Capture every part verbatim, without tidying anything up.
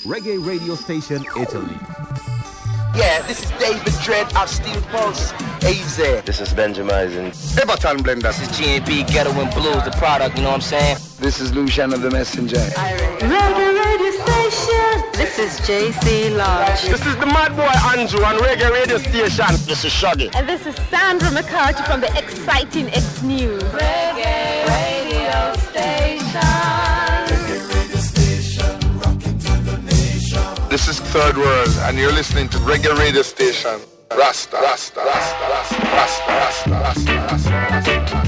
Reggae Radio Station Italy. Yeah, this is David Dredd of Steel Pulse, A Z. This is Benjamin. Everton Blender. This is G and B Ghetto and Blues, the product, you know what I'm saying? This is Lucian of the Messenger. Reggae Radio Station. This is J C Lodge. This is the Mad Boy Andrew on Reggae Radio Station. This is Shuggy. And this is Sandra McCarthy from the exciting X News. Reggae Radio Station. This is Third World, and you're listening to Reggae Radio Station. Rasta, Rasta, Rasta, Rasta, Rasta, Rasta, Rasta, Rasta, Rasta, Rasta.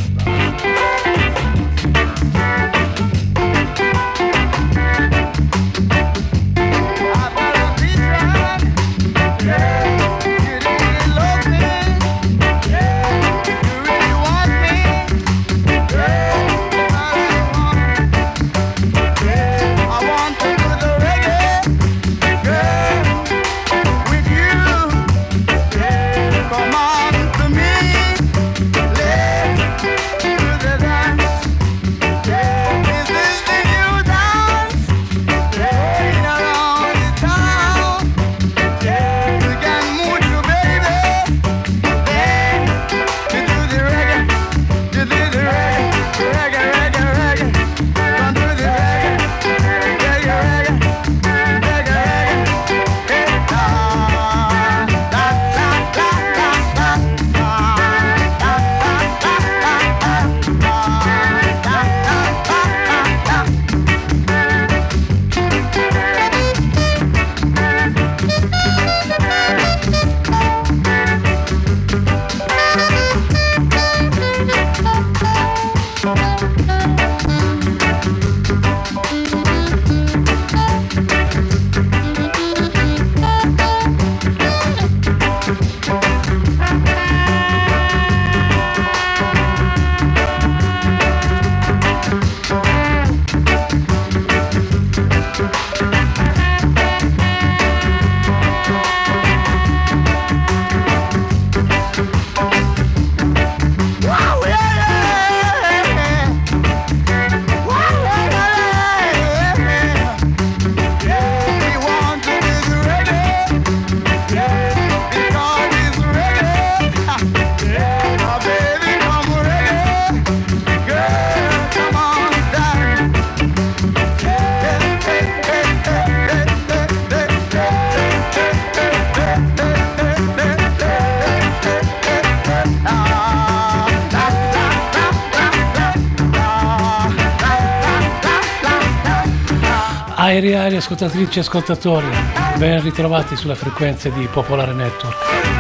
Aeri, aeri, ascoltatrici e ascoltatori, ben ritrovati sulle frequenze di Popolare Network.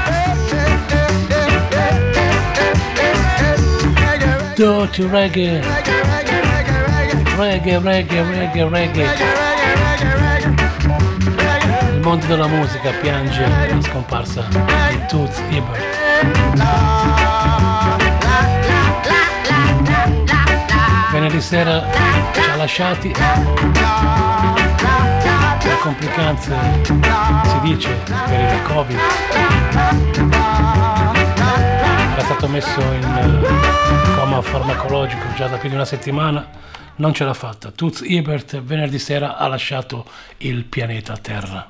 Dirty reggae, reggae, reggae, reggae, reggae. Il mondo della musica piange la scomparsa di Toots Hibbert. Venerdì sera ci ha lasciati per complicanze, si dice, per il Covid. Era stato messo in coma farmacologico già da più di una settimana, non ce l'ha fatta. Toots Hibbert venerdì sera ha lasciato il pianeta Terra.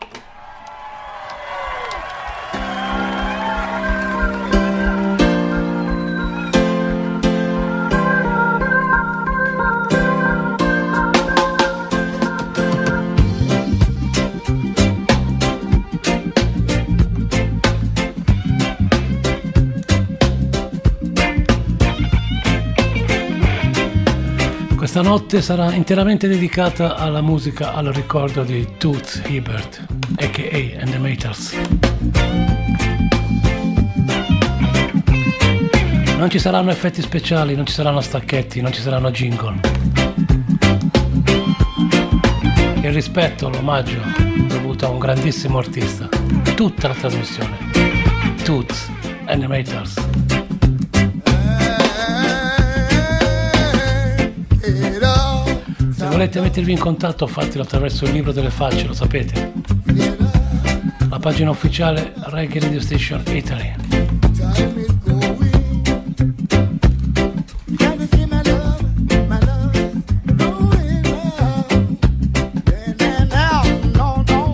Questa notte sarà interamente dedicata alla musica, al ricordo di Toots Hibbert, a k a. and the Meters. Non ci saranno effetti speciali, non ci saranno stacchetti, non ci saranno jingle. Il rispetto, l'omaggio dovuto a un grandissimo artista. Tutta la trasmissione. Toots and the Meters. Se volete mettervi in contatto, fatelo attraverso il libro delle facce, lo sapete. La pagina ufficiale Reggae Radio Station Italy. No, no.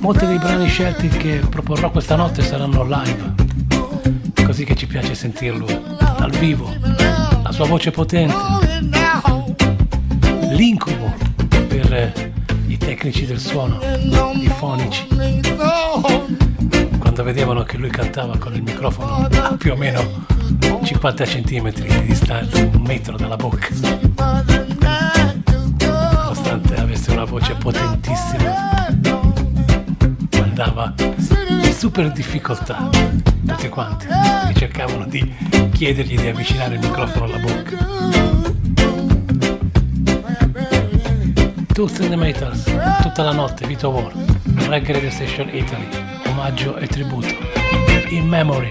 Molti dei brani scelti che proporrò questa notte saranno live, così che ci piace sentirlo dal vivo, la sua voce potente, l'incubo per eh, i tecnici del suono, i fonici, quando vedevano che lui cantava con il microfono a più o meno cinquanta centimetri di distanza, un metro dalla bocca, nonostante avesse una voce potentissima, andava in super difficoltà, tutti quanti che cercavano di chiedergli di avvicinare il microfono alla bocca. Toots and the Maytals, tutta la notte, Vito War, Reggae Radio Station Italy, omaggio e tributo, In Memory.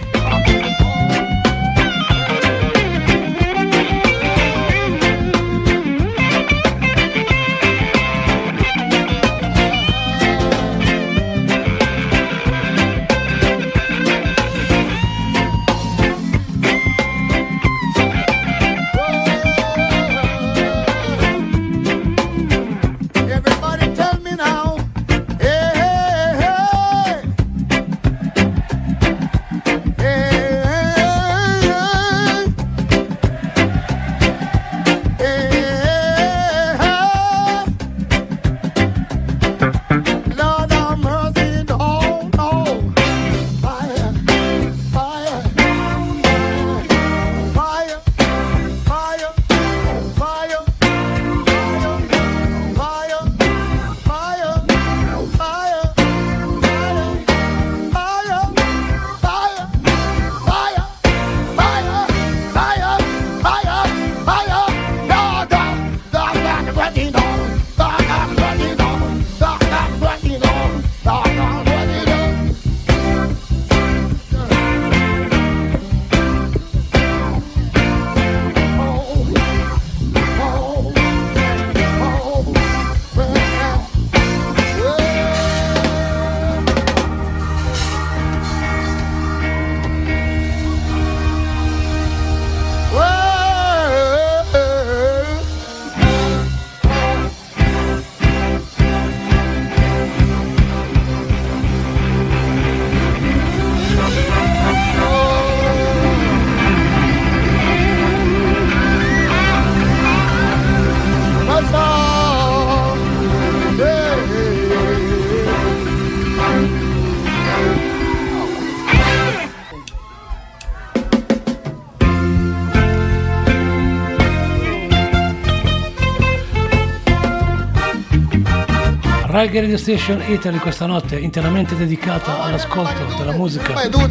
Reggae Radio Station Italy questa notte interamente dedicata all'ascolto della musica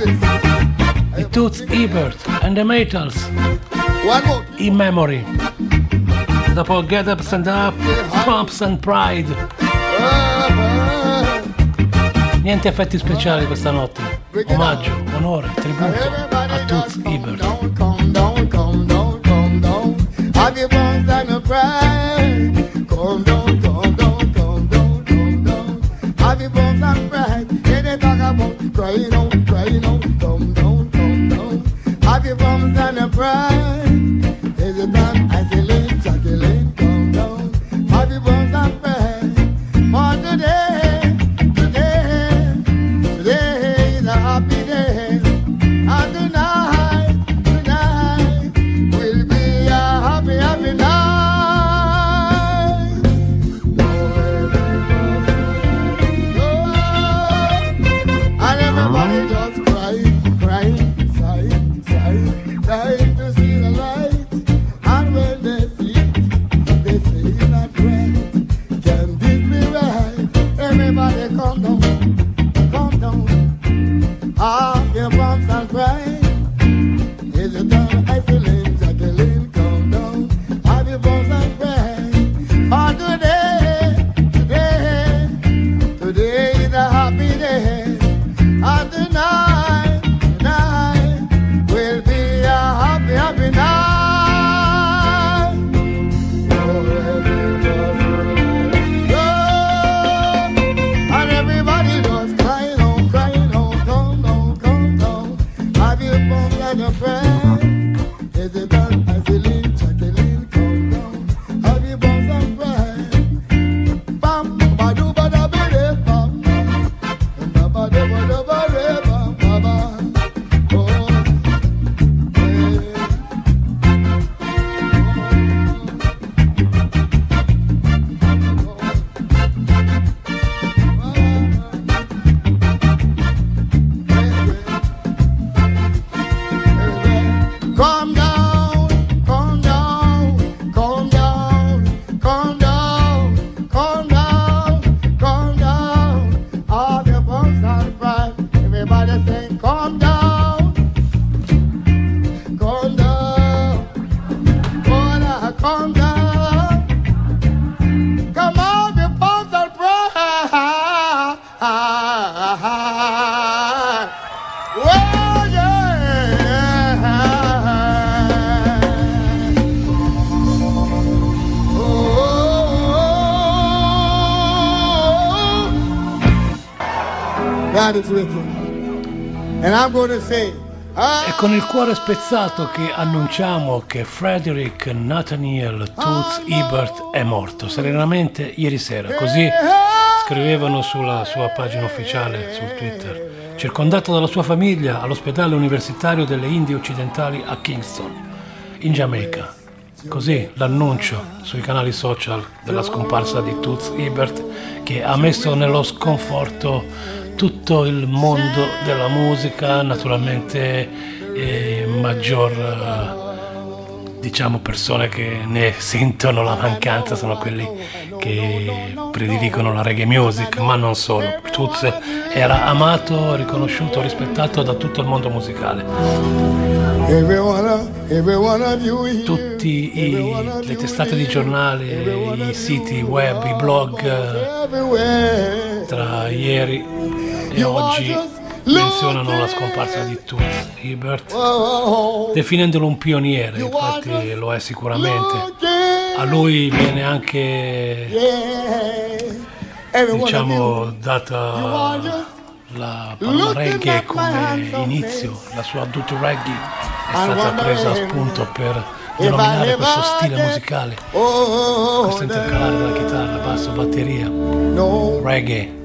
di Toots Hibbert and the Maytals, In Memory. Dopo Get Up, Stand Up, Pumps and Pride. Niente effetti speciali questa notte. Omaggio, onore, tributo a Toots Hibbert. Have your bones and pride, yeah, they talk about crying out, crying out, come down, come down. Have your bones and pride, is it not isolate, chocolate, come down. Have your bones and pride, for today, today, today is a happy day. And tonight, tonight, will be a happy, happy night. Everybody just crying, crying, sighing, sighing, dying to see the light. God is with you. And I'm going to say, è con il cuore spezzato che annunciamo che Frederick Nathaniel Toots Hibbert è morto serenamente ieri sera. Così scrivevano sulla sua pagina ufficiale sul Twitter. Circondato dalla sua famiglia all'ospedale universitario delle Indie Occidentali a Kingston, in Giamaica. Così l'annuncio sui canali social della scomparsa di Toots Hibbert, che ha messo nello sconforto tutto il mondo della musica, naturalmente eh, maggior eh, diciamo persone che ne sentono la mancanza sono quelli che prediligono la reggae music, ma non solo. Toots era amato, riconosciuto, rispettato da tutto il mondo musicale. Tutti i, le testate di giornale, i siti web, i blog tra ieri e oggi menzionano la scomparsa di Toots Hibbert, definendolo un pioniere. Infatti lo è sicuramente. A lui viene anche, diciamo, data la palma reggae come inizio. La sua Dut Reggae è stata presa a spunto per denominare questo stile musicale, questo intercalare della chitarra, basso, batteria, reggae.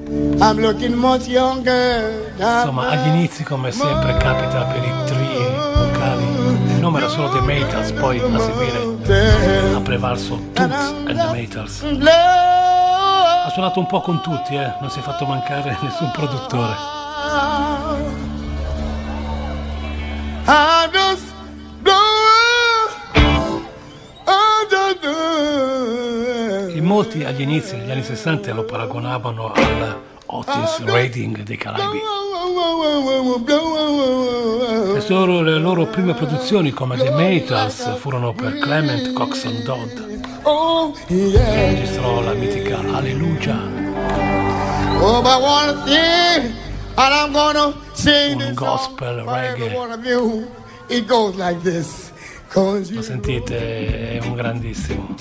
Insomma, agli inizi, come sempre capita per i trii vocali, il nome era solo The Maytals, poi a seguire ha prevalso Toots and the Maytals. Ha suonato un po' con tutti, eh? Non si è fatto mancare nessun produttore. In molti agli inizi degli anni sessanta lo paragonavano al Otis Redding dei Caraibi. Le loro, le loro prime produzioni come The Maytals furono per Clement Coxsone Dodd. Registrò la mitica Alleluia, un gospel reggae. Lo sentite, è un grandissimo.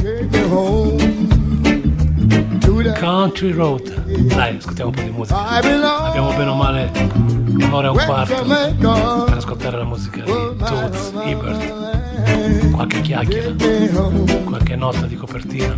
Country Road. Dai, ascoltiamo un po' di musica. Abbiamo bene o male un'ora e un quarto per ascoltare la musica di Toots Hibbert. Qualche chiacchiera, qualche nota di copertina.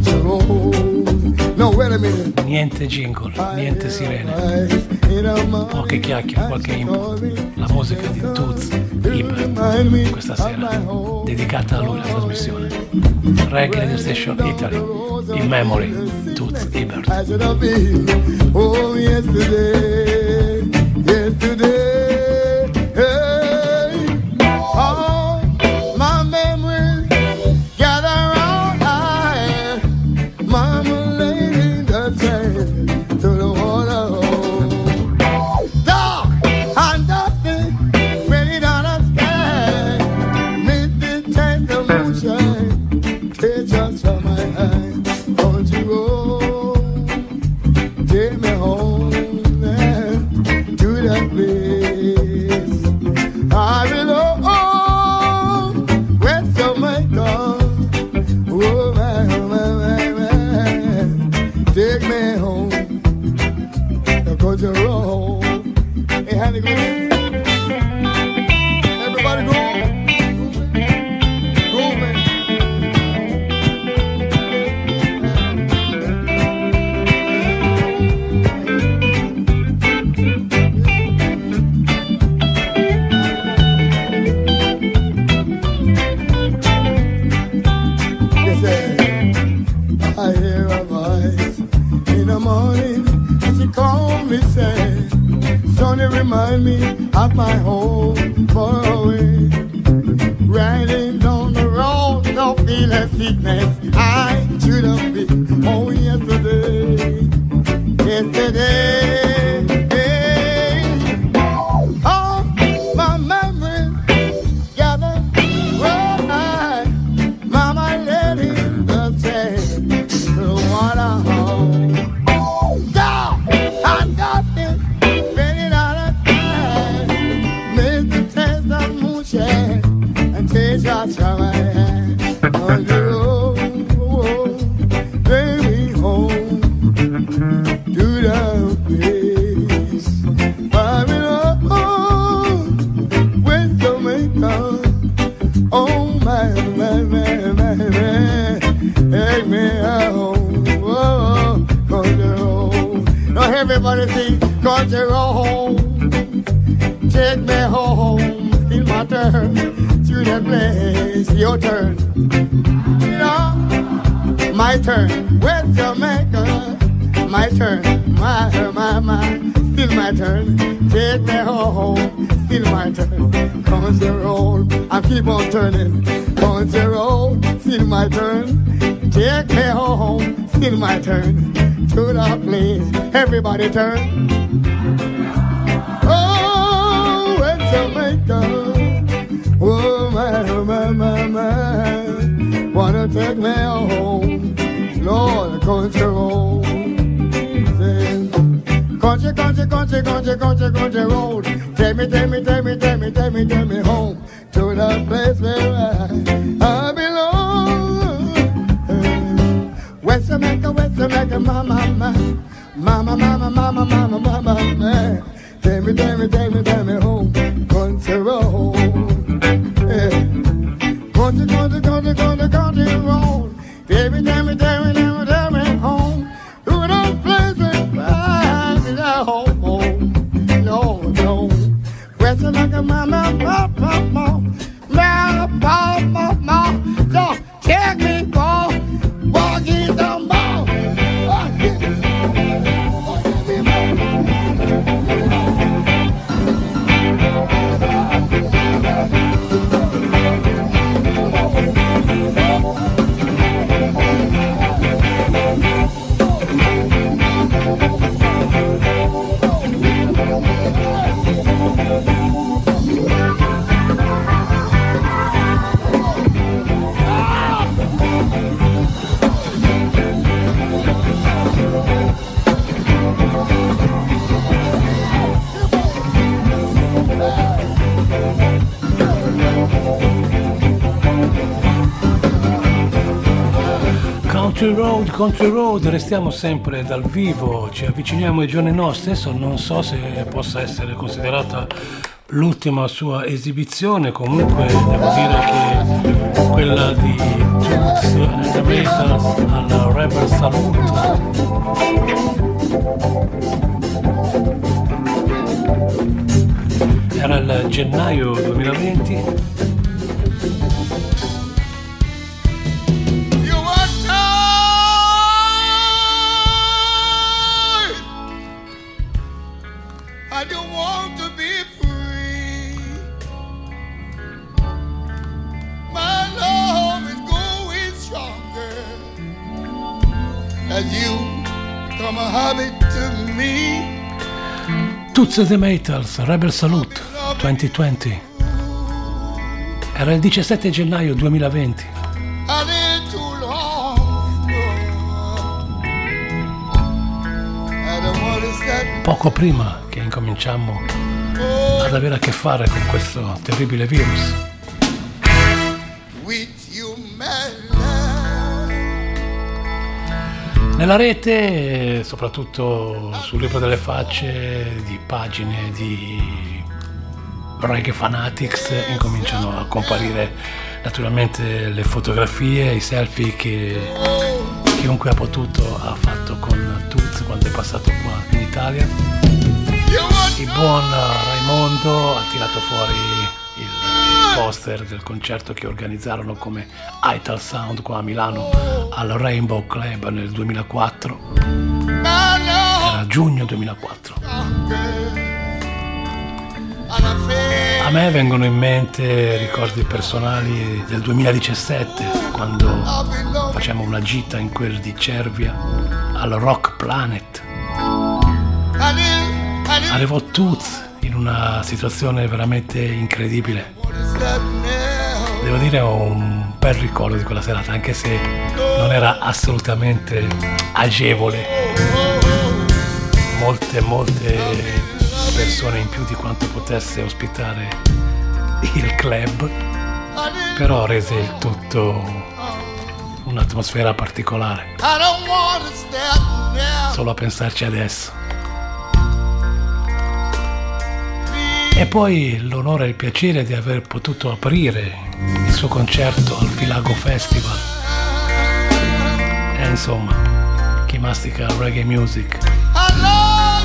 Niente jingle, niente sirene. Poche chiacchiere, qualche input. La musica di Toots Hibbert questa sera, dedicata a lui la trasmissione. Reggae Radio Station Italy, in memory, Toots Hibbert. Oh, yesterday, yesterday, hey, all my memories gather round I, mama laying the sand to the water. Dark and dusty, ready down the sky, misty taste of moonshine, take us from my hand. Don't you go, take me home to that place. I will oh, west of my dawn. Oh my, my, my, my, take me home. The country road. Hey, how they go? Everybody go. Go, man. I hear a voice in the morning, and she called me, say, Sonny, remind me of my home far away. Riding down the road, no feeling sickness, I should have been home yesterday, yesterday. Hey. Oh, my memories gather where I, mama let in the sand. Water home. Go! I got it. Ready out of time. Make the taste of moonshine and taste your shower hand. On the road, take me home to the place. Everybody sing country road. Take me home, still my turn. To the place, your turn. You know, my turn. West Jamaica, my turn. My, my, my, still my turn. Take me home, still my turn. Country road, I keep on turning. Country road, still my turn. Take me home, still my turn. To the place, everybody turn. Oh, West Jamaica. Oh, my, my, my, my. Wanna take me home. Lord, country road. Country, country, country, country, country, country road. Take me, take me, take me, take me, take me, take me home. To the place where I, I belong. West Jamaica, West Jamaica, mama, mama. Mama, mama, mama, mama, mama, mama. Take me, take me, take me, take me home. Country road. Yeah. Country, country, country, country, country road. Take me, take me, take me, take me, take me home. To the place where I home, home, no, no. West Jamaica, mama, mama, mama, mama, mama, mama. So take me, go, walk in the mall, walk in, walk in the mall. Country Road, Country Road, restiamo sempre dal vivo, ci avviciniamo ai giorni nostri. Adesso non so se possa essere considerata l'ultima sua esibizione, comunque devo dire che quella di Toots and the Maytals alla Rebel Salute era il gennaio duemilaventi. Toots and the Maytals, Rebel Salute duemilaventi. Era il diciassette gennaio duemilaventi. Poco prima che incominciamo ad avere a che fare con questo terribile virus. Nella rete, soprattutto sul libro delle facce, di pagine di Reggae Fanatics, incominciano a comparire naturalmente le fotografie, i selfie che chiunque ha potuto ha fatto con Toots quando è passato qua in Italia. Il buon Raimondo ha tirato fuori il poster del concerto che organizzarono come Ital Sound qua a Milano al Rainbow Club nel duemilaquattro. Era giugno duemilaquattro. A me vengono in mente ricordi personali del duemiladiciassette, quando facciamo una gita in quel di Cervia al Rock Planet. Arrivò Toots in una situazione veramente incredibile. Devo dire ho un bel ricordo di quella serata, anche se non era assolutamente agevole. Molte, molte persone in più di quanto potesse ospitare il club, però rese il tutto un'atmosfera particolare. Solo a pensarci adesso. E poi l'onore e il piacere di aver potuto aprire il suo concerto al Filago Festival. E insomma, chi mastica reggae music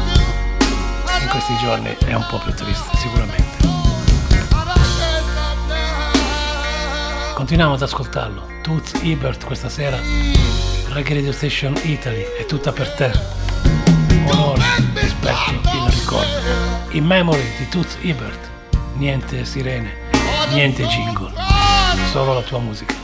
questi giorni è un po' più triste, sicuramente. Continuiamo ad ascoltarlo. Toots Hibbert questa sera, Reggae Radio Station Italy, è tutta per te. Onore, rispetto, il ricordo. In memory di Toots Hibbert. Niente sirene, niente jingle, solo la tua musica.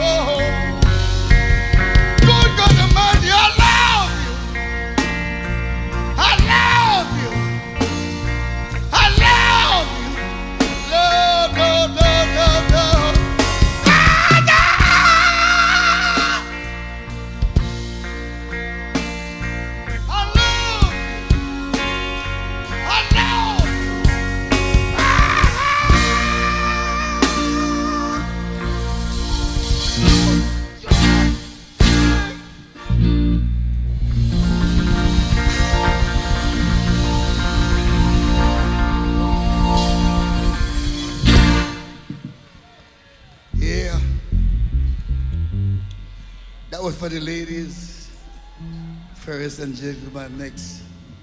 For the ladies, first and gentlemen next.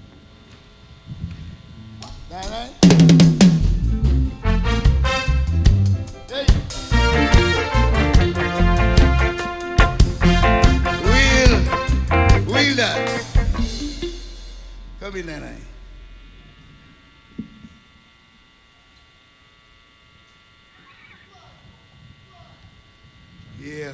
All right? Hey. Wheel, wheel that. Come in, Nana. Yeah.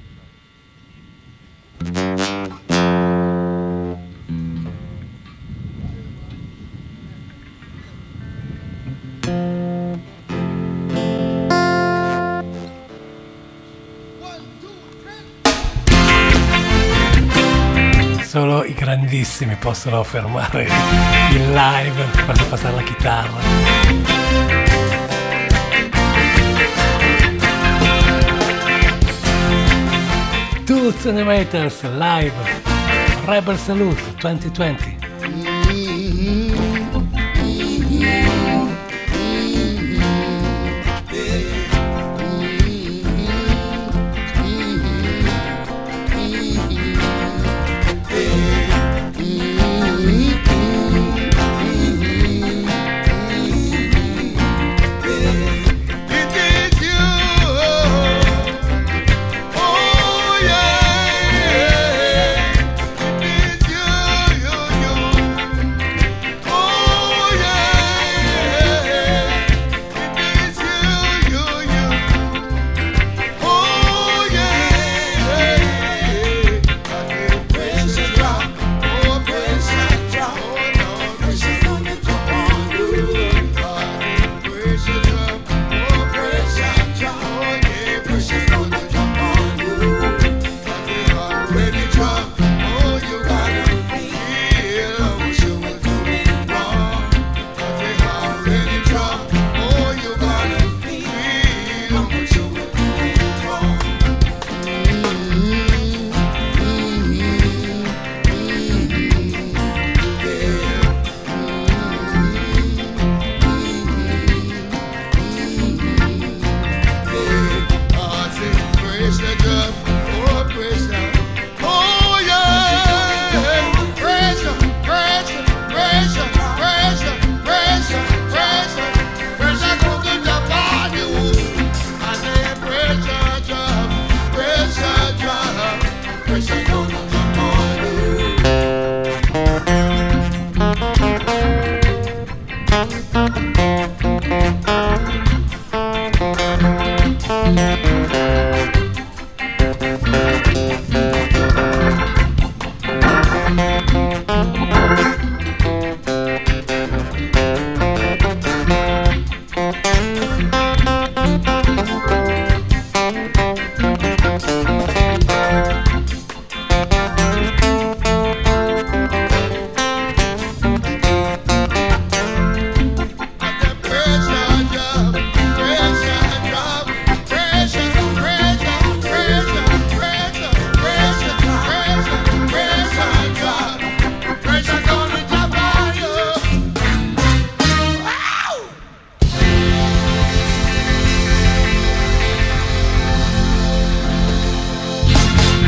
Solo i grandissimi possono fermare il live per farsi passare la chitarra. Toots and the Maytals live, Rebel Salute twenty twenty.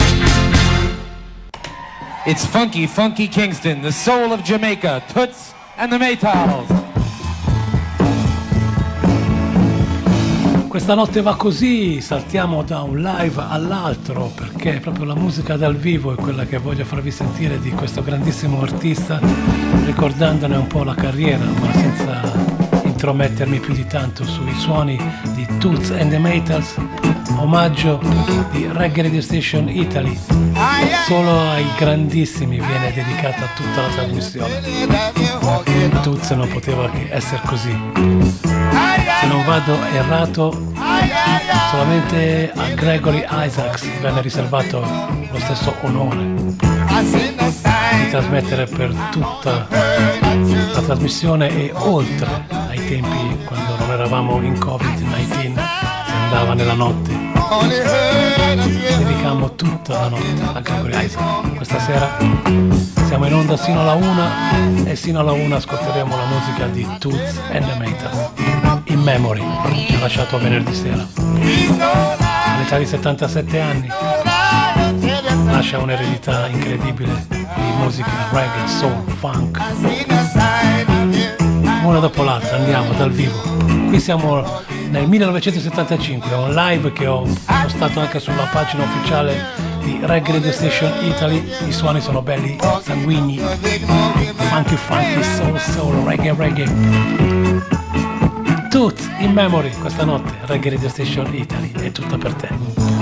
It's funky, funky Kingston, the soul of Jamaica, Toots and the Maytals. Questa notte va così, saltiamo da un live all'altro perché proprio la musica dal vivo è quella che voglio farvi sentire di questo grandissimo artista, ricordandone un po' la carriera, ma senza intromettermi più di tanto sui suoni di Toots and the Maytals, omaggio di Reggae Radio Station Italy. Solo ai grandissimi viene dedicata tutta la trasmissione. Toots non poteva che essere così. Se non vado errato, solamente a Gregory Isaacs venne riservato lo stesso onore di trasmettere per tutta la trasmissione e oltre ai tempi quando non eravamo in covid diciannove, si andava nella notte. Dedicammo tutta la notte a Gregory Isaacs. Questa sera siamo in onda sino alla una e sino alla una ascolteremo la musica di Toots and the Maytals. In Memory, ci ha lasciato venerdì sera. All'età di settantasette anni lascia un'eredità incredibile di musica reggae, soul, funk. Una dopo l'altra andiamo dal vivo. Qui siamo nel millenovecentosettantacinque, è un live che ho postato anche sulla pagina ufficiale di Reggae Radio Station Italy. I suoni sono belli sanguigni, funky funky, soul soul, reggae reggae. Toots in Memory, questa notte Reggae Radio Station Italy è tutta per te.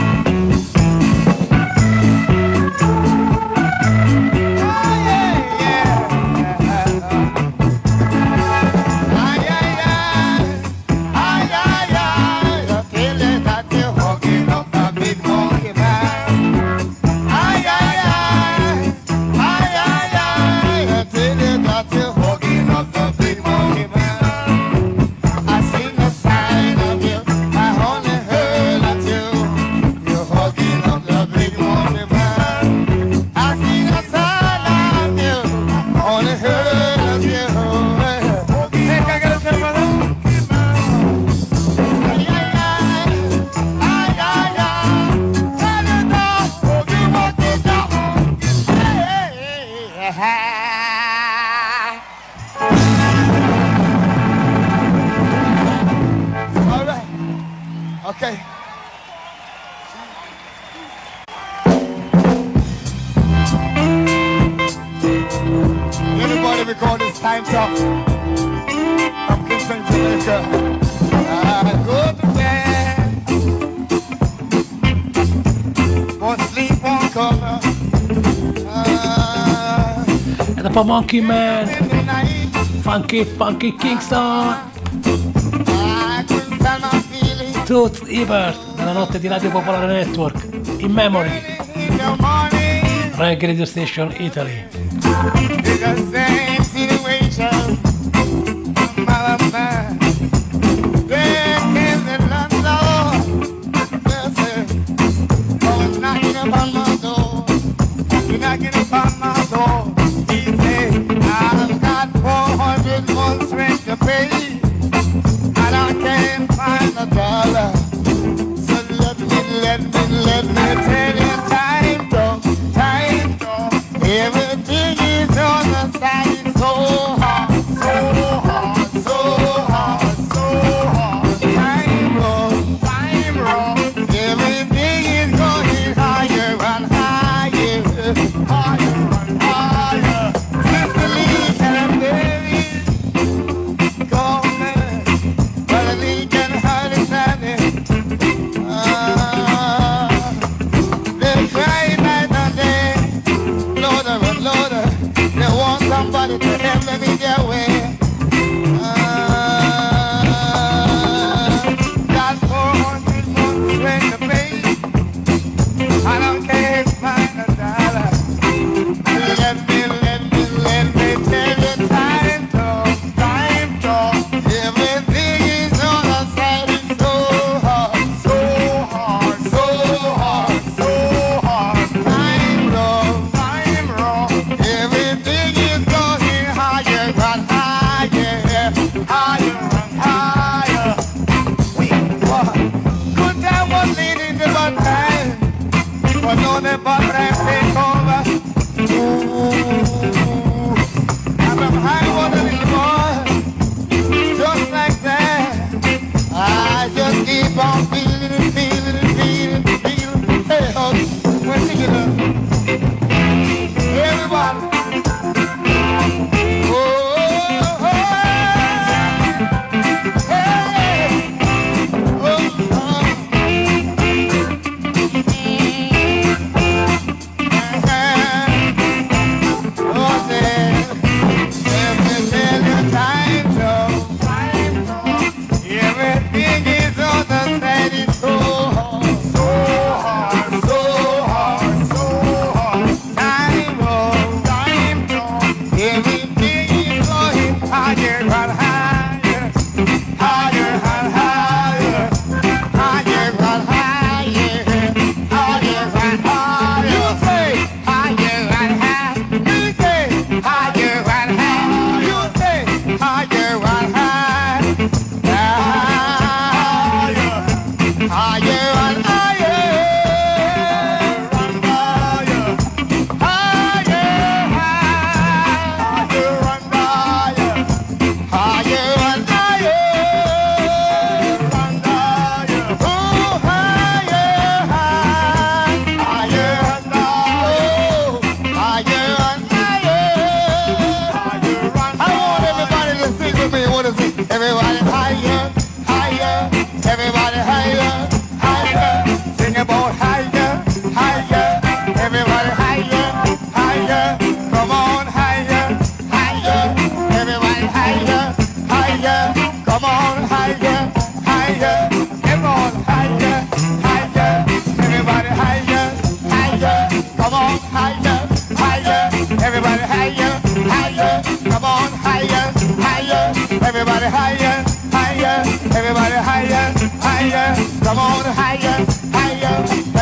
Monkey Man, Funky Funky Kingston, Toots Ebert nella notte di Radio Popolare Network, In Memory, Reggae Radio Station Italy. Everything is on the side.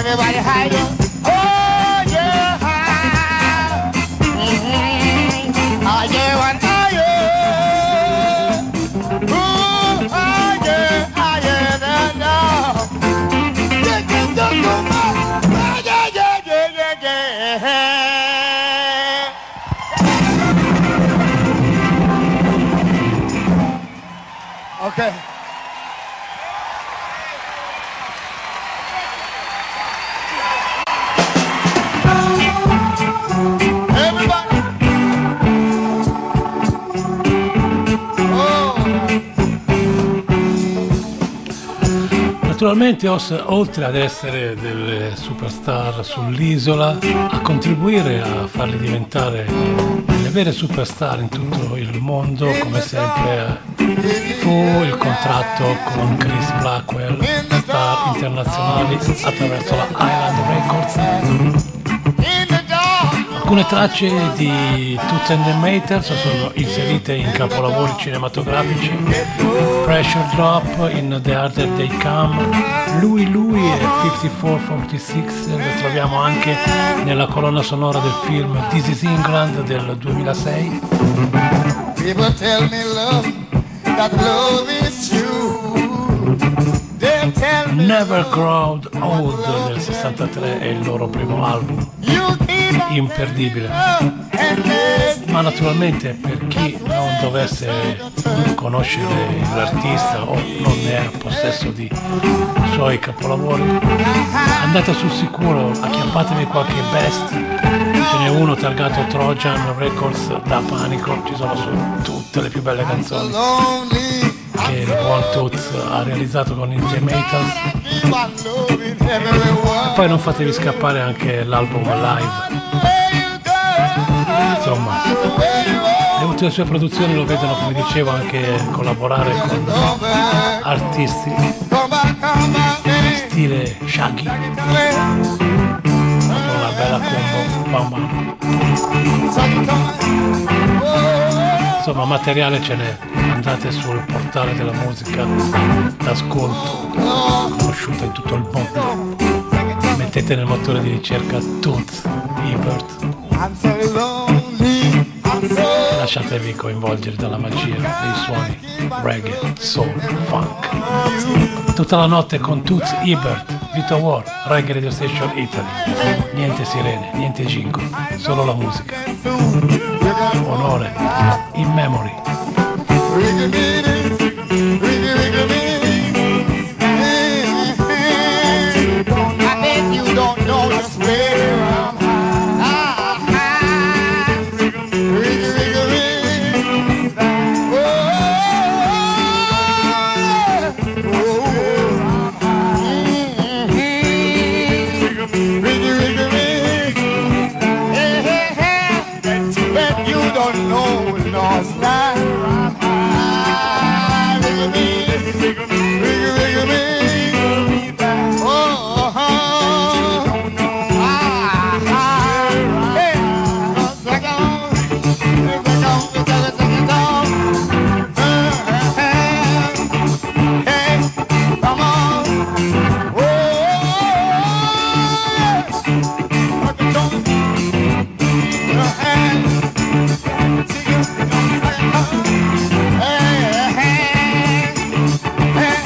Everybody high, oh yeah, high. Mm-hmm. Higher and higher. Ooh, higher, higher than now. Yeah, yeah, yeah, yeah, yeah, yeah, yeah, yeah. Okay. Naturalmente Os, oltre ad essere delle superstar sull'isola, a contribuire a farli diventare delle vere superstar in tutto il mondo, come sempre fu il contratto con Chris Blackwell, star internazionali attraverso la Island Records. Alcune tracce di Toots and the Maytals sono inserite in capolavori cinematografici, Pressure Drop, in The Harder They Come, Louie Louie e cinquantaquattro quarantasei le troviamo anche nella colonna sonora del film This is England del duemilasei. People tell me love, that love is true. They tell me Never Growed Old del sessantatré è il loro primo album, imperdibile. Ma naturalmente per chi non dovesse conoscere l'artista o non ne è a possesso di suoi capolavori, andate sul sicuro, acchiappatevi qualche best, ce n'è uno targato Trojan Records da Panico, ci sono su tutte le più belle canzoni che il buon Toots ha realizzato con i The Maytals. Poi non fatevi scappare anche l'album live. Insomma, le ultime sue produzioni lo vedono, come dicevo, anche collaborare con artisti stile Shaggy, una bella combo, bam bam. Insomma, materiale ce n'è, andate sul portale della musica d'ascolto conosciuta in tutto il mondo, mettete nel motore di ricerca Toots Hibbert, lasciatevi coinvolgere dalla magia dei suoni reggae, soul, funk. Tutta la notte con Toots Hibbert, Vito War, Reggae Radio Station Italy. Niente sirene, niente jingle, solo la musica. Onore, in memory. I bet you don't know just where I'm Hey,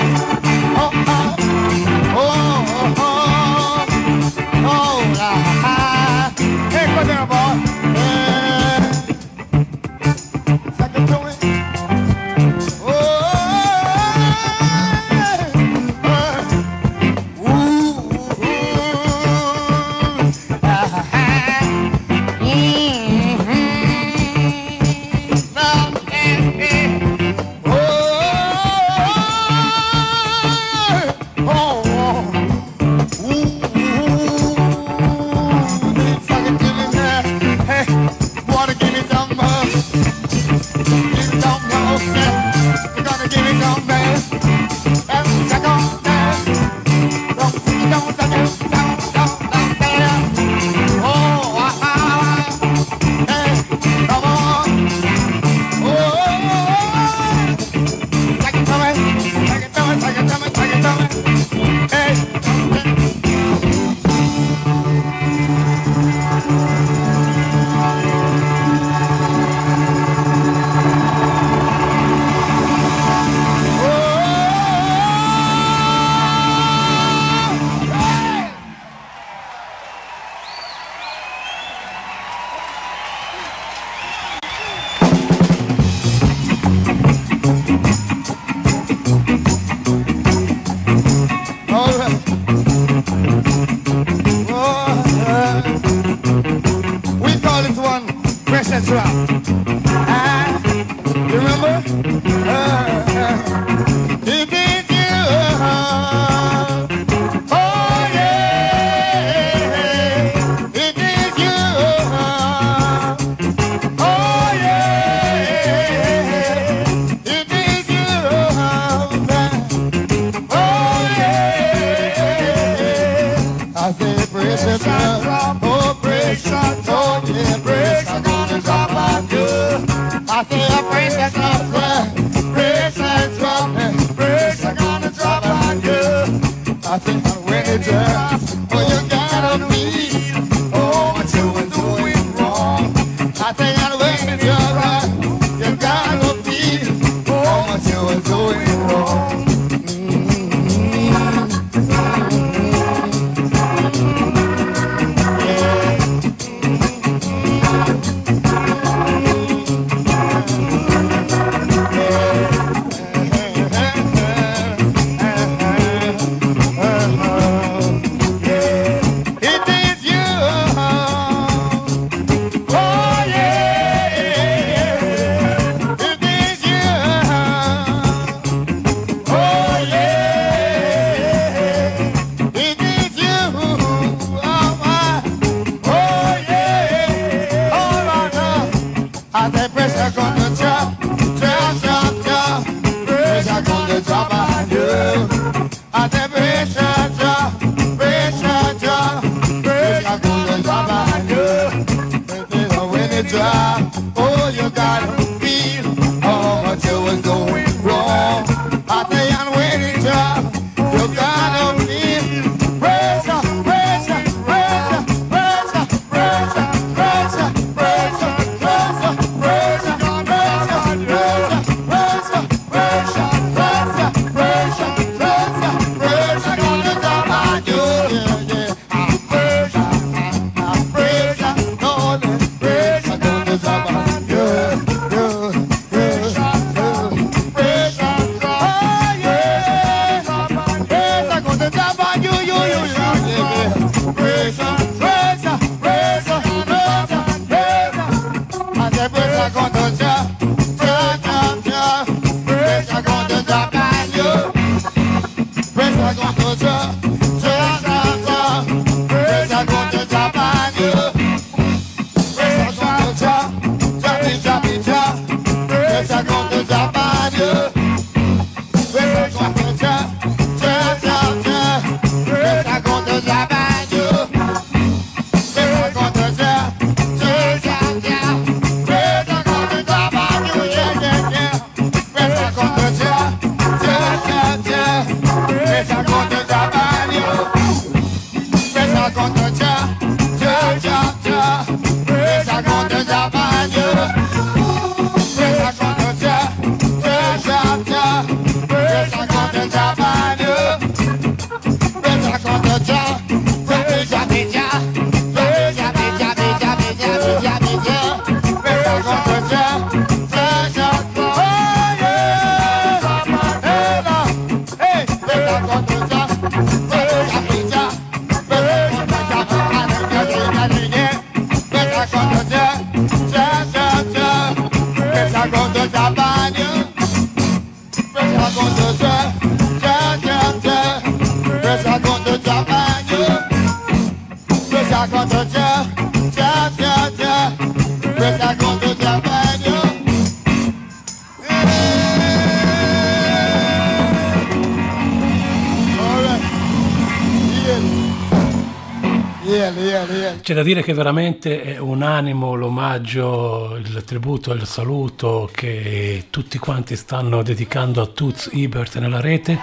C'è da dire che veramente è unanimo l'omaggio, il tributo e il saluto che tutti quanti stanno dedicando a Toots Hibbert nella rete.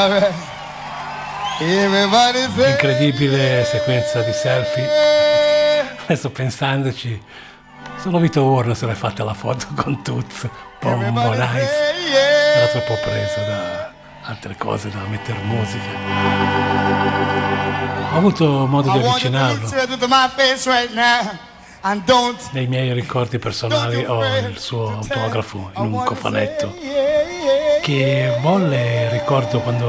Incredibile sequenza di selfie. Adesso pensandoci, solo Vito Warner se l'è fatta la foto con Toots, un po' un po' nice. Era troppo preso da altre cose, da mettere musica. Ho avuto modo di avvicinarlo. Nei miei ricordi personali ho il suo autografo in un cofanetto che volle, ricordo quando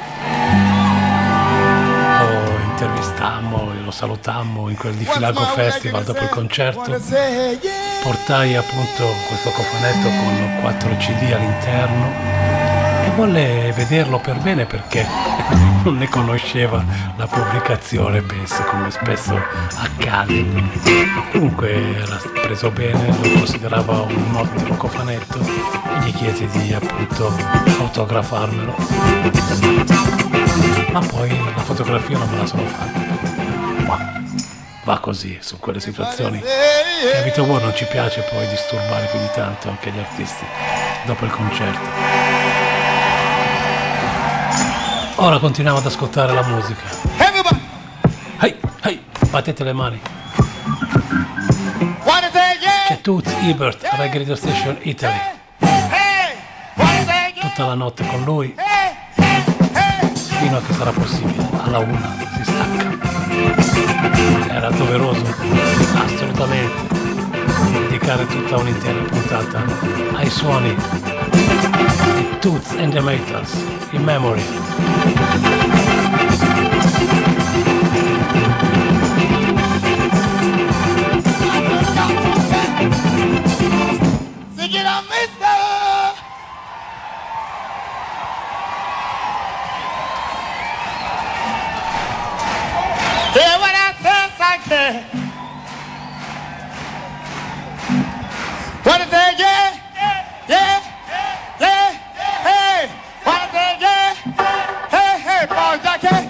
lo intervistammo e lo salutammo in quel di Filago Festival dopo il concerto. portai appunto questo cofanetto con quattro C D all'interno e volle vederlo per bene perché non ne conosceva la pubblicazione, penso, come spesso accade. Comunque era preso bene, lo considerava un ottimo cofanetto e gli chiesi di appunto autografarmelo. Ma poi la fotografia non me la sono fatta. Ma va così, su quelle situazioni che a vita buona non ci piace poi disturbare più di tanto anche gli artisti dopo il concerto. Ora continuiamo ad ascoltare la musica. Hey, hey, battete le mani. C'è Toots Hibbert, Reggae Radio Station Italy. Tutta la notte con lui fino a che sarà possibile. Alla una si stacca. Era doveroso assolutamente dedicare tutta un'intera puntata ai suoni di Toots and the Maytals in memory. Sing it on, mister! Hear what I say, Sanchez? What I say, yeah, yeah, yeah, hey. What I say, yeah, hey, hey, Paul Jackie.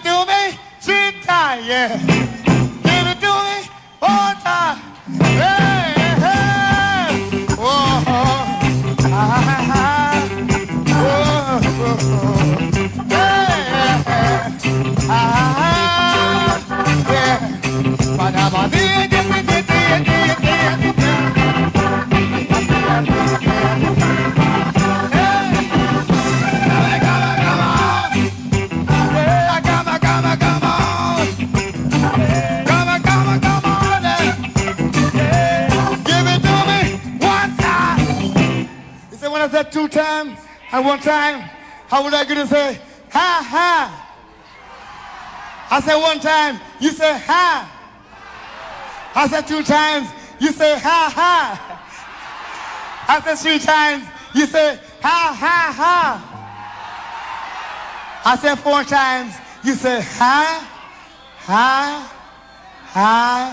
yeah. Give it to me one time. Yeah. when I said two times and one time, how would I get to say, ha, ha? I said one time, you say, ha. I said two times, you say, ha, ha. I said three times, you say, ha, ha, ha. I said four times, you say, ha, ha, ha,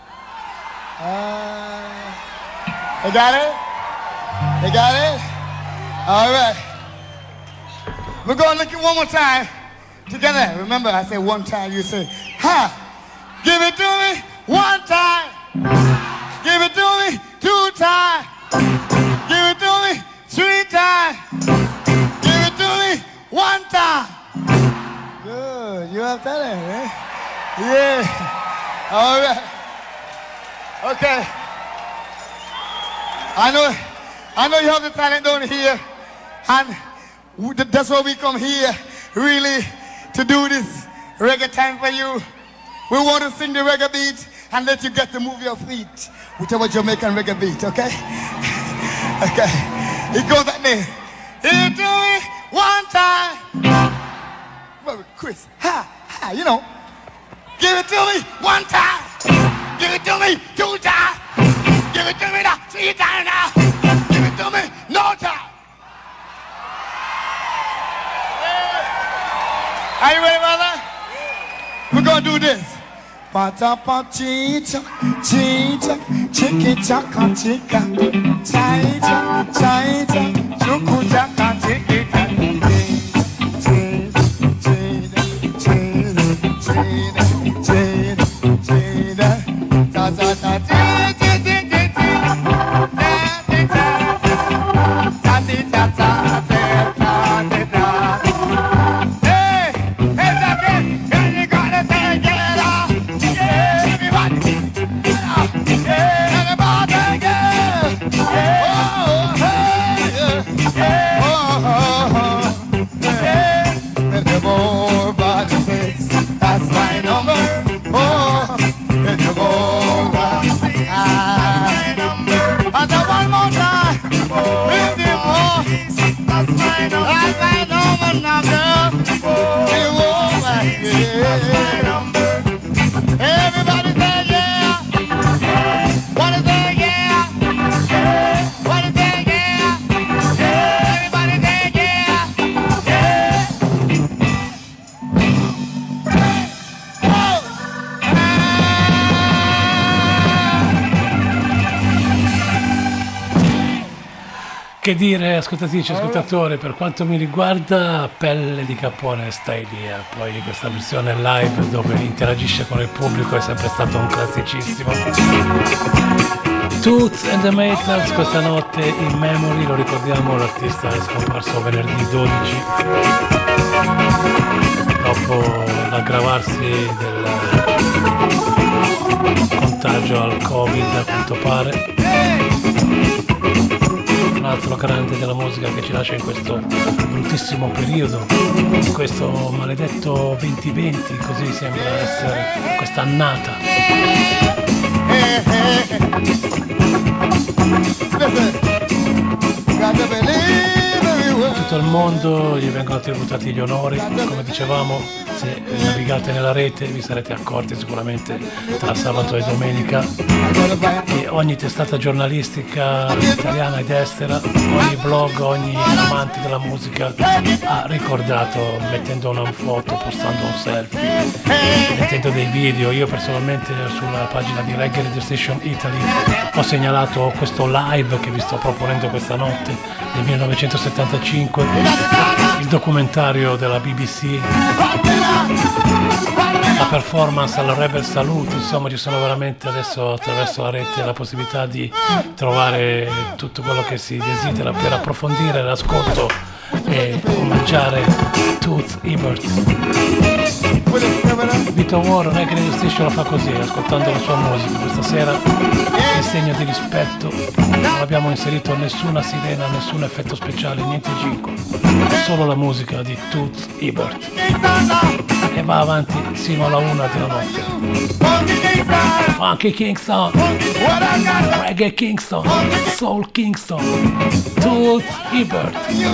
ha. You got it? You got it? All right. We're going to look at one more time together. Remember, I said one time, you say, ha. Give it to me one time. Give it to me two times. Give it to me three times. Give it to me one time. Good. You have talent, right? Yeah. All right. Okay. I know, I know you have the talent down here, and that's why we come here, really, to do this reggae time for you. We want to sing the reggae beat and let you get to move your feet, whichever Jamaican reggae beat, okay? Okay. It goes like this. Give it to me one time. Well, Chris, ha, ha, you know. Give it to me one time. Give it to me two times. Give it to me now, three times now. Give it to me no time. Are you ready, brother? We're gonna do this. Patapa chicha, chicha, chiki chaka chika, chicha, chicha, chuku chaka chiki chaka. Ta ta ta ta. Everybody say yeah. What is that yeah? What is that yeah? Everybody say yeah. Che dire, ascoltatrici e ascoltatori, per quanto mi riguarda, Pelle di Capone sta idea. Poi questa versione live dove interagisce con il pubblico è sempre stato un classicissimo. Toots and the Maytals questa notte in memory, lo ricordiamo, l'artista è scomparso venerdì dodici dopo l'aggravarsi del contagio al Covid, a quanto pare. Un altro grande della musica che ci lascia in questo bruttissimo periodo, in questo maledetto duemilaventi, così sembra essere questa annata. Tutto il mondo gli vengono tributati gli onori, come dicevamo, se navigate nella rete vi sarete accorti sicuramente tra sabato e domenica che ogni testata giornalistica italiana ed estera, ogni blog, ogni amante della musica ha ricordato mettendo una foto, postando un selfie, mettendo dei video. Io personalmente sulla pagina di Reggae Radio Station Italy ho segnalato questo live che vi sto proponendo questa notte del millenovecentosettantacinque, il documentario della B B C, la performance al Rebel Salute. Insomma, ci sono veramente adesso attraverso la rete la possibilità di trovare tutto quello che si desidera per approfondire l'ascolto e omaggiare Toots Hibbert. Vito War, Reggae Radio Station lo fa così, ascoltando la sua musica. Questa sera, in segno di rispetto, non abbiamo inserito nessuna sirena, nessun effetto speciale, niente jingle, solo la musica di Toots Hibbert. e va avanti sino alla una della notte. Funky Kingston, Reggae Kingston, Soul Kingston, Toots Hibbert.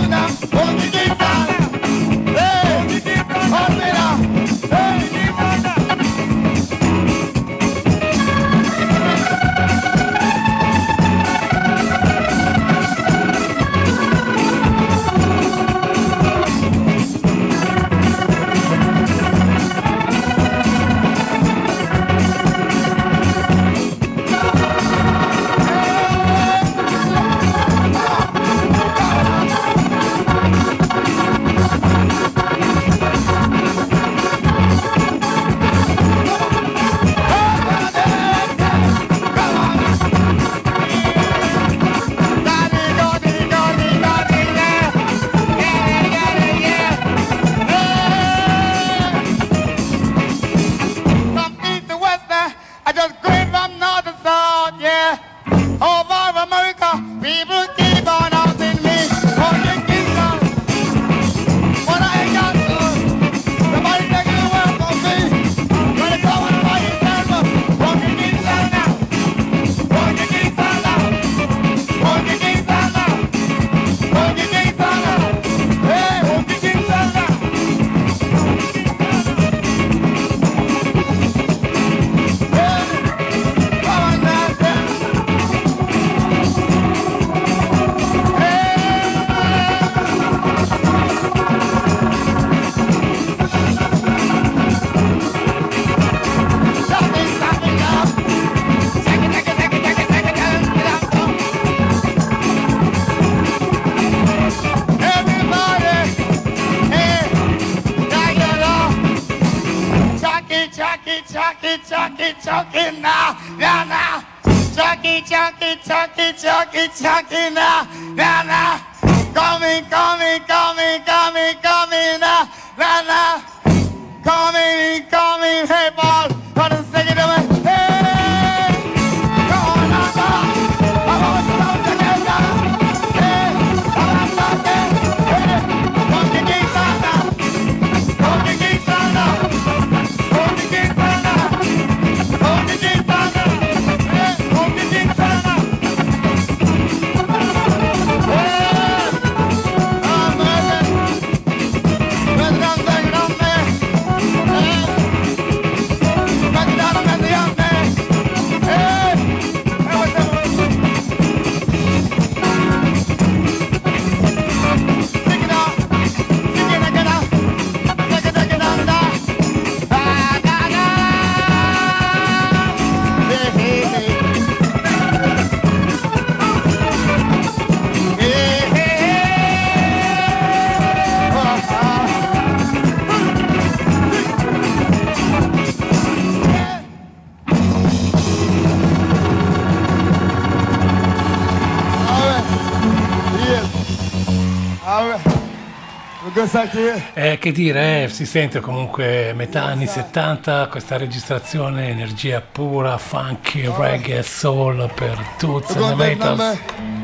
Eh, che dire, eh, si sente comunque metà anni settanta, questa registrazione, energia pura, funky, reggae, soul per Toots and the Maytals.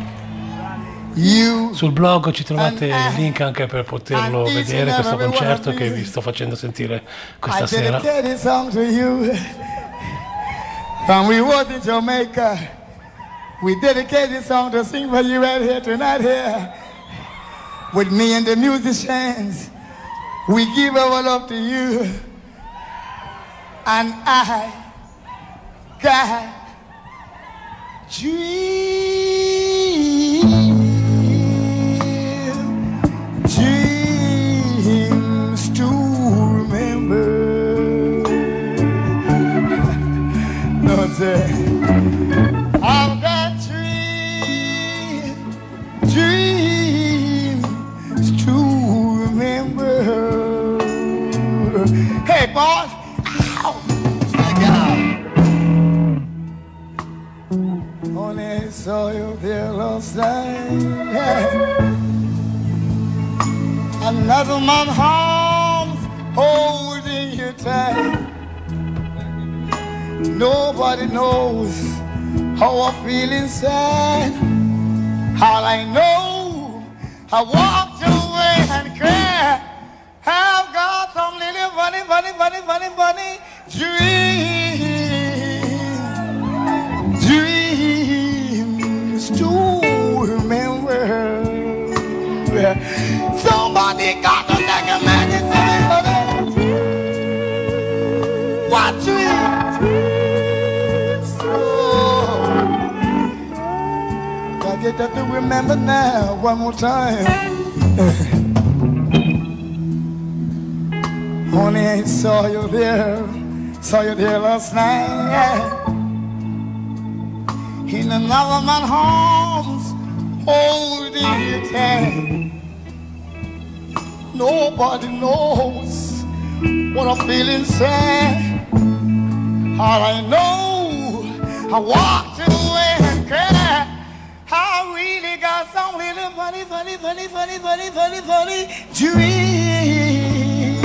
Sul blog ci trovate il link anche per poterlo vedere, questo concerto che vi sto facendo sentire questa sera. When we was in Jamaica, we dedicate this song to sing for you right here tonight here. With me and the musicians, we give our love to you. And I got dreams, dreams to remember. No, sir. I've got dreams, dreams to remember. Hey, boss. Ow. My God. Only saw you there last night. Another man's arms holding you tight. Nobody knows how I feel inside. All I know, I walked away and cried. I've got some little funny funny, funny dream, dreams to remember. Somebody got to take a magic thing. What dreams? Oh, I get that to remember now one more time. Honey, I saw you there, saw you there last night in another man's arms, holding you tight. Nobody knows what I feel inside. All I know, I walked away and cried. I really got some little funny, funny, funny, funny, funny, funny, funny dream.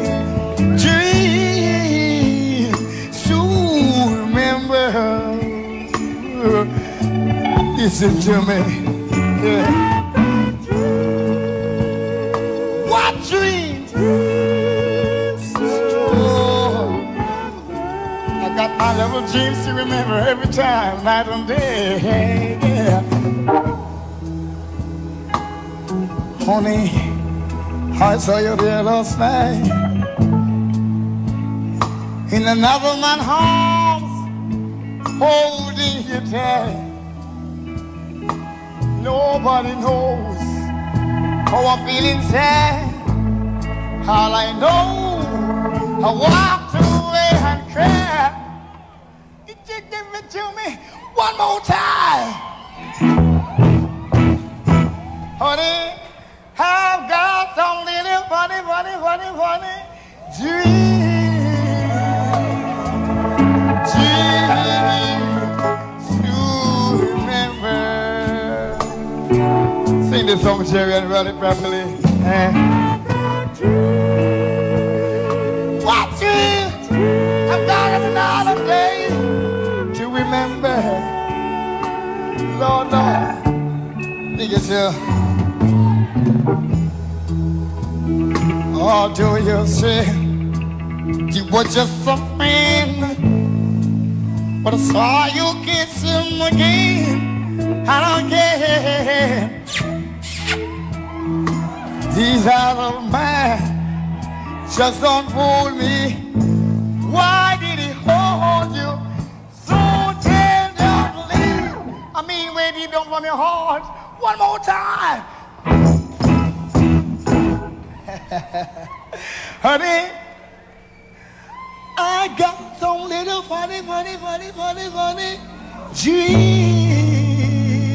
Listen to me. Yeah. What dreams? Oh, I got my little dreams to remember every time, night and day. Yeah. Honey, I saw you there last night in another man's arms, holding you tight. Nobody knows how I feel inside. All I know, I walked away and cried. You just give it to me one more time. Honey, I've got some little funny, funny, funny, funny dreams. Dreams to remember. Sing this song, Jerry, and run it properly. Eh? What dreams? I've got another day to remember. Lord, Lord, think it's you. Oh, do you say you were just a friend, but I saw you kiss him again and again. These eyes of mine just don't fool me. Why did he hold you so tenderly? I mean, way deep down from your heart. One more time. Honey, I got some little funny, funny, funny, funny, funny dream,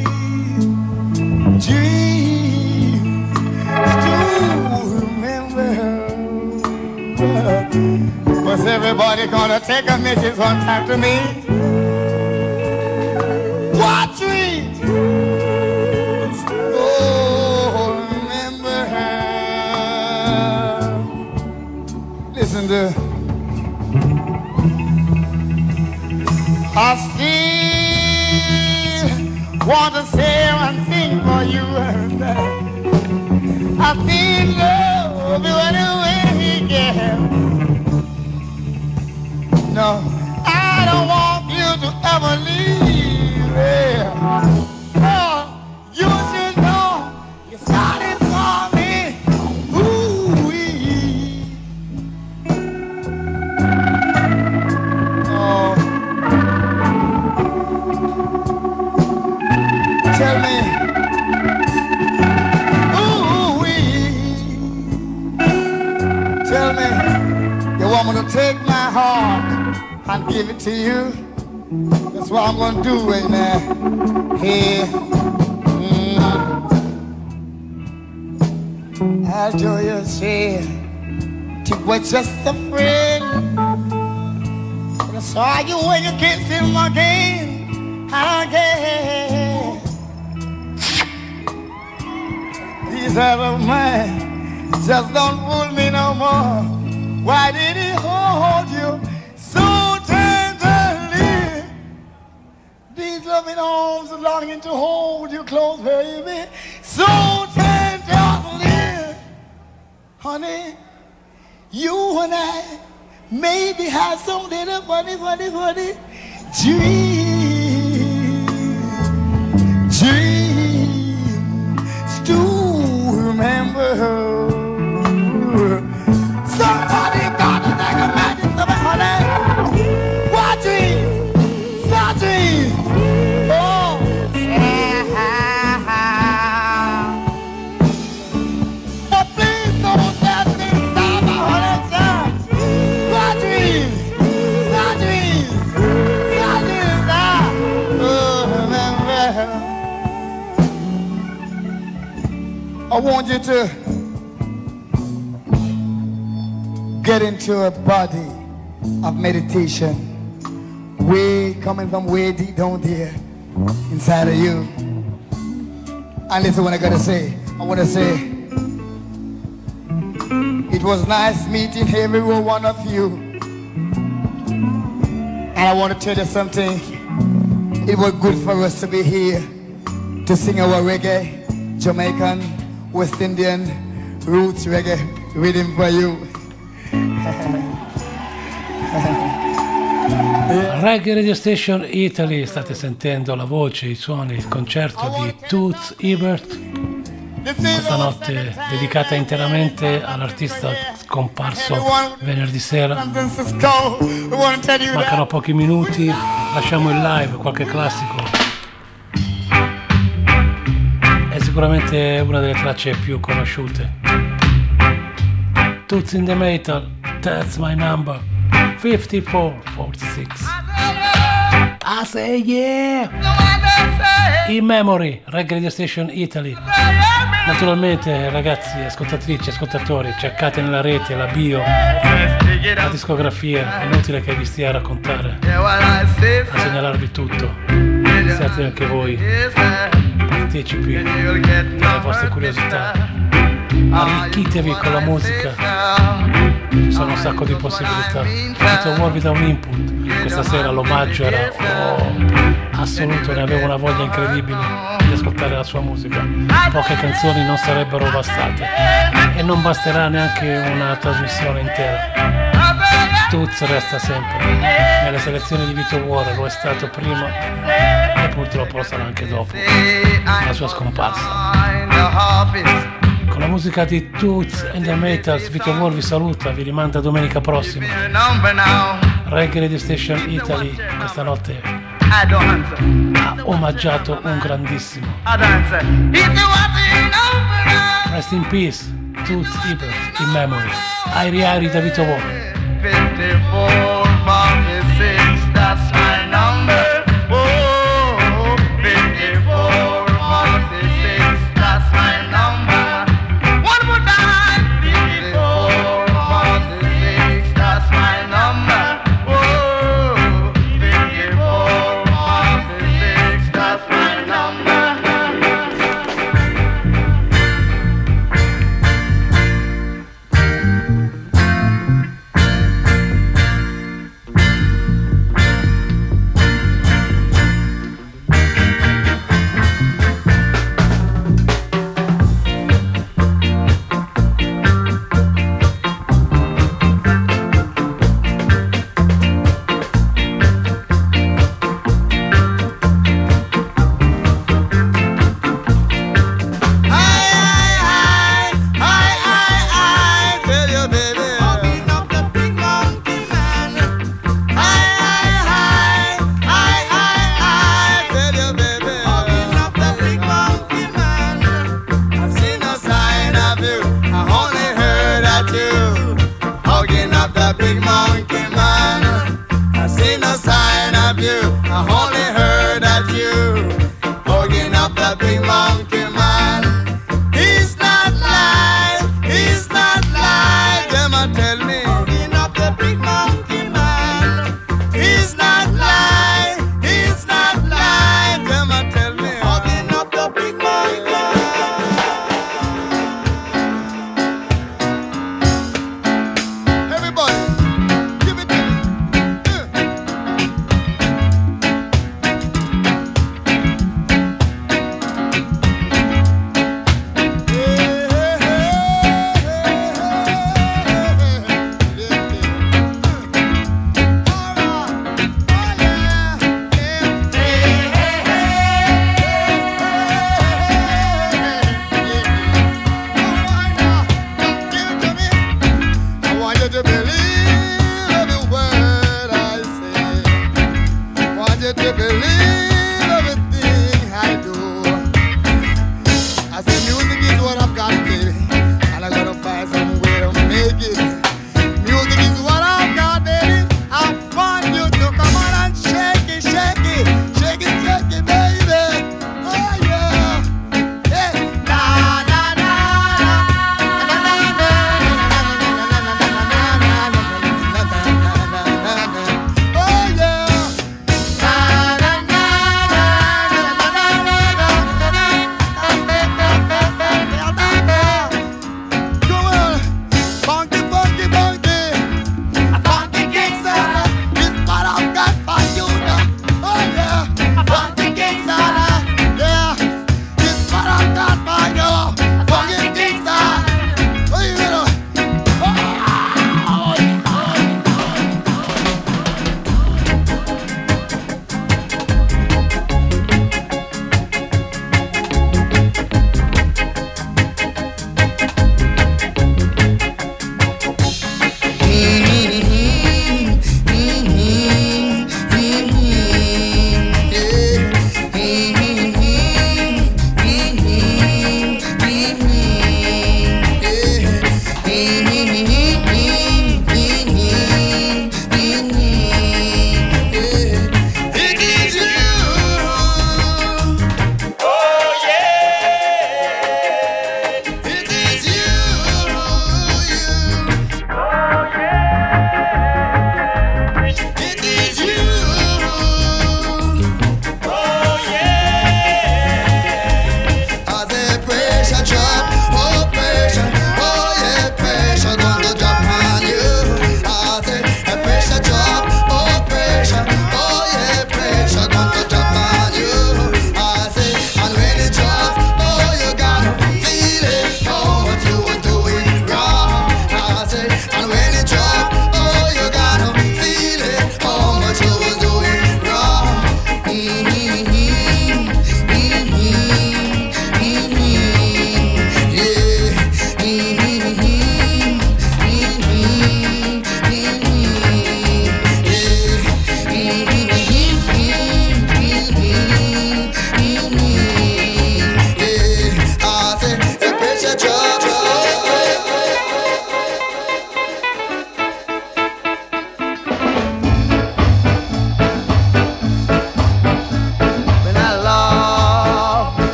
dream to remember. Was everybody gonna take a mission sometime to me? What dreams? Oh, remember her. Listen to. I still want to say and sing for you. I feel love you anyway he can. No, I don't want you to ever leave. Yeah. Oh, you should know you started for me. Ooh-wee. Oh. Tell me, ooh-wee. Tell me, you want me to take my heart and give it to you? That's what I'm gonna do right now. Here, mm. I'll do you say, you were just a friend, but I saw you when you kissed him again, again. These other men just don't fool me no more. Why did he hold you so tenderly? These loving arms are longing to hold you close, baby, so tenderly. Honey, you and I maybe have some little funny, funny, funny dream, dreams to remember. Somebody gotta take a magic to me, honey. What dream? Some dream. Oh, yeah. But please don't let me stop, honey. What dream? Some dream. Some dream. Oh, remember. I want you to get into a body of meditation, way coming from way deep down there inside of you. And listen what I gotta say. I wanna say it was nice meeting every one of you. And I want to tell you something. It was good for us to be here to sing our reggae, Jamaican, West Indian, roots reggae rhythm for you. Reggae Radio Station Italy, state sentendo la voce, i suoni, il concerto di Toots Hibbert, questa notte dedicata interamente all'artista scomparso venerdì sera. Mancano pochi minuti, lasciamo il live, qualche classico. È sicuramente una delle tracce più conosciute. Toots in the Metal, That's My Number, fifty-four forty-six. I say yeah! In Memory, Reggae Radio Station Italy. Naturalmente, ragazzi, ascoltatrici, ascoltatori, cercate nella rete la bio, la discografia, è inutile che vi stia a raccontare, a segnalarvi tutto. Siate anche voi partecipi delle vostre curiosità, arricchitevi con la musica, ci sono un sacco di possibilità. Vito War da un input, questa sera l'omaggio era oh, assoluto, ne avevo una voglia incredibile di ascoltare la sua musica. Poche canzoni non sarebbero bastate e non basterà neanche una trasmissione intera. Toots resta sempre nelle selezioni di Vito War, lo è stato prima e purtroppo lo sarà anche dopo la sua scomparsa. Con la musica di Toots and the Metals, Vito War vi saluta, vi rimanda domenica prossima. Reggae Radio Station Italy questa notte ha omaggiato un grandissimo. Rest in peace, Toots Hibbert, in memory. Airi Airi da Vito War. fifty-four forty-six, that's my number.